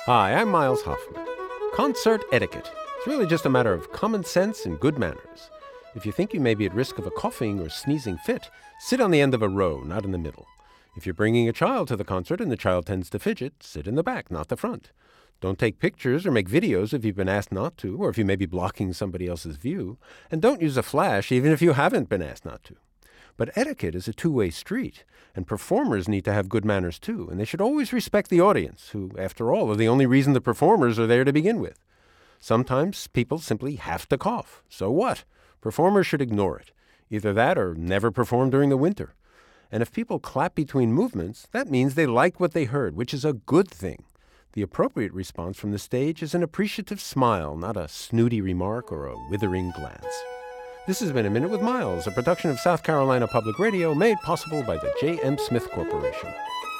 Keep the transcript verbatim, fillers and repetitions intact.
Hi, I'm Miles Hoffman. Concert etiquette. It's really just a matter of common sense and good manners. If you think you may be at risk of a coughing or sneezing fit, sit on the end of a row, not in the middle. If you're bringing a child to the concert and the child tends to fidget, sit in the back, not the front. Don't take pictures or make videos if you've been asked not to, or if you may be blocking somebody else's view. And don't use a flash even if you haven't been asked not to. But etiquette is a two-way street, and performers need to have good manners too, and they should always respect the audience, who, after all, are the only reason the performers are there to begin with. Sometimes people simply have to cough. So what? Performers should ignore it. Either that or never perform during the winter. And if people clap between movements, that means they like what they heard, which is a good thing. The appropriate response from the stage is an appreciative smile, not a snooty remark or a withering glance. This has been A Minute with Miles, a production of South Carolina Public Radio made possible by the J M. Smith Corporation.